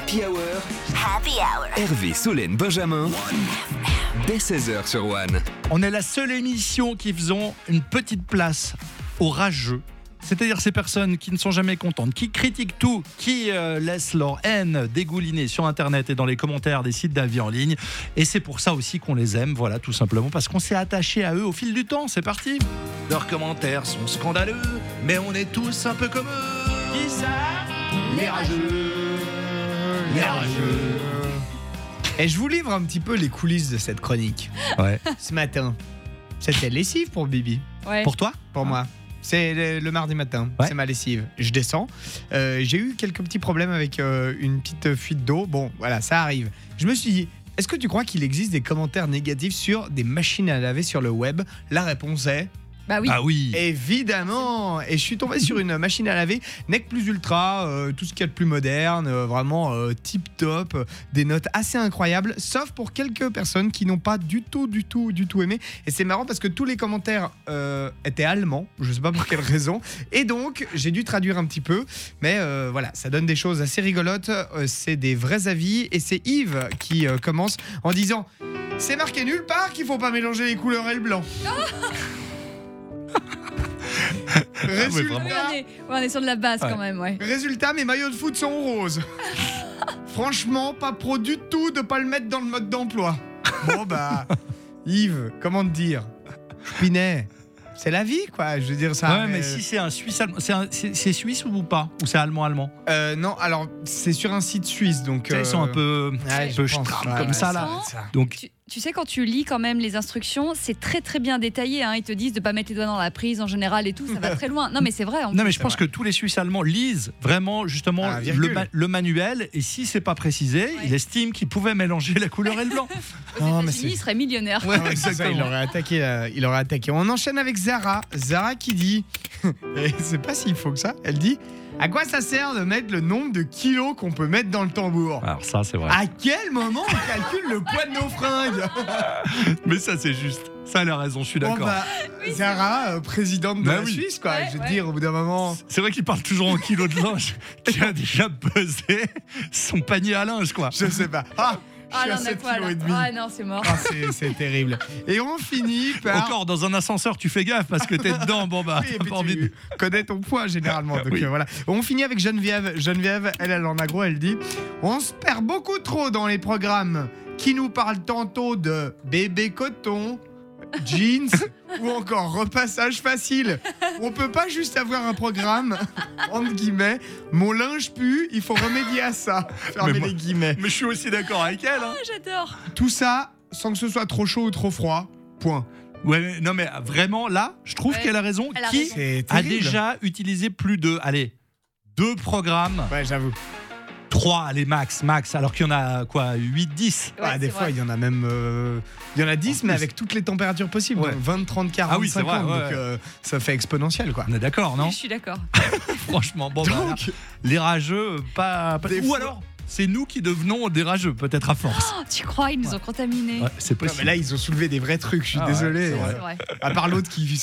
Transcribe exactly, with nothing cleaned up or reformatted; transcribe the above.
Happy Hour. Happy Hour. Hervé, Solène, Benjamin. Dès seize heures sur One. On est la seule émission qui faisons une petite place aux rageux. C'est-à-dire ces personnes qui ne sont jamais contentes, qui critiquent tout, qui euh, laissent leur haine dégouliner sur Internet et dans les commentaires des sites d'avis en ligne. Et c'est pour ça aussi qu'on les aime, voilà, tout simplement, parce qu'on s'est attaché à eux au fil du temps. C'est parti. Leurs commentaires sont scandaleux, mais on est tous un peu comme eux. Qui ça ? Les rageux. Les rageux. Et je vous livre un petit peu les coulisses de cette chronique. Ouais. Ce matin, c'était lessive pour Bibi. Ouais. Pour toi ? Pour moi. C'est le, le mardi matin, Ouais. c'est ma lessive. Je descends. Euh, j'ai eu quelques petits problèmes avec euh, une petite fuite d'eau. Bon, voilà, ça arrive. Je me suis dit, est-ce que tu crois qu'il existe des commentaires négatifs sur des machines à laver sur le web ? La réponse est... Bah oui. Ah oui. Évidemment. Et je suis tombé sur une machine à laver Nec Plus Ultra, euh, tout ce qu'il y a de plus moderne, euh, vraiment euh, tip top, euh, des notes assez incroyables, sauf pour quelques personnes qui n'ont pas du tout, du tout, du tout aimé. Et c'est marrant parce que tous les commentaires euh, étaient allemands, je sais pas pour quelle raison, et donc j'ai dû traduire un petit peu, mais euh, voilà, ça donne des choses assez rigolotes, euh, c'est des vrais avis, et c'est Yves qui euh, commence en disant « C'est marqué nulle part qu'il faut pas mélanger les couleurs et le blanc ». Résultat, Oui, on, est, ouais, on est sur de la base Ouais. quand même, ouais. résultat, mes maillots de foot sont roses. Franchement, pas pro du tout de pas le mettre dans le mode d'emploi. Bon bah, Yves, comment te dire, Pinet, c'est la vie quoi. Je veux dire ça. Ouais, mais si c'est un Suisse allemand, c'est, un- c'est, c'est suisse ou pas ? Ou c'est allemand allemand ? Euh, non, alors c'est sur un site suisse donc. Tu sais, Ils sont un peu, ouais, un je peu pense, stramm ouais, comme ouais, ça ça là. doit être ça. Donc Tu, tu sais, quand tu lis quand même les instructions, c'est très très bien détaillé. Hein. Ils te disent de pas mettre les doigts dans la prise en général et tout, ça va très loin. Non, mais c'est vrai. En non plus. mais je c'est pense vrai. que tous les Suisses allemands lisent vraiment justement Ah, le, virgule. ma- le manuel et si c'est pas précisé, Ouais. il estime qu'il pouvait mélanger la couleur et le blanc. Aux Non, mais États-Unis, c'est- il serait millionnaire. Ouais, Ouais, c'est ça, il aurait attaqué. euh, il aurait attaqué. On enchaîne avec Zara. Zara qui dit, et c'est pas s'il faut que ça. Elle dit, à quoi ça sert de mettre le nombre de kilos qu'on peut mettre dans le tambour ? Alors ça c'est vrai. À quel moment on calcule le poids de nos fringues ? Mais ça c'est juste. Ça elle a raison, je suis Bon d'accord. bah, Zara, euh, présidente de Bah la oui. Suisse, quoi. Ouais, je veux ouais. dire, au bout d'un moment. C'est vrai qu'il parle toujours en kilos de linge qui a déjà pesé son panier à linge quoi. Je sais pas. Ah, je Ah suis là, à on a sept quoi kilos là et demi. Ah non, c'est mort. Ah, c'est, c'est terrible. Et on finit par. Encore dans un ascenseur, tu fais gaffe parce que t'es dedans. Bon bah, Oui, et t'as puis pas envie tu de... connais ton poids généralement. Donc Oui. euh, voilà. On finit avec Geneviève. Geneviève, elle, elle en a gros, elle dit on se perd beaucoup trop dans les programmes qui nous parlent tantôt de bébé coton, jeans ou encore repassage facile. On peut pas juste avoir un programme, entre guillemets, mon linge pue, il faut remédier à ça. Fermez Mais moi- les guillemets. Mais je suis aussi d'accord avec elle. Hein. Ah, j'adore. Tout ça sans que ce soit trop chaud ou trop froid. Point. Ouais, mais- non mais vraiment là, je trouve Ouais, qu'elle a raison. elle a Qui raison. C'est a terrible. déjà utilisé plus de, allez, deux programmes, Ouais, j'avoue. trois, allez max, max, alors qu'il y en a quoi, huit, dix. Ouais, Ah, des c'est fois, vrai. il y en a même. euh, Il y en a dix, En mais plus. avec toutes les températures possibles. Ouais. donc vingt, trente, quarante, Ah oui, c'est vrai, cinquante. ouais, Donc ouais. euh, ça fait exponentiel, quoi. On est d'accord, non? Je suis d'accord. Franchement, bon, bah, là, Donc, les rageux, pas. pas- Des Ou fois- alors, c'est nous qui devenons des rageux, peut-être à force. Oh, tu crois, ils nous ont contaminés. Ouais, c'est non, possible. mais là, ils ont soulevé des vrais trucs, je suis Ah ouais, désolé. c'est C'est Euh, vrai. À part l'autre qui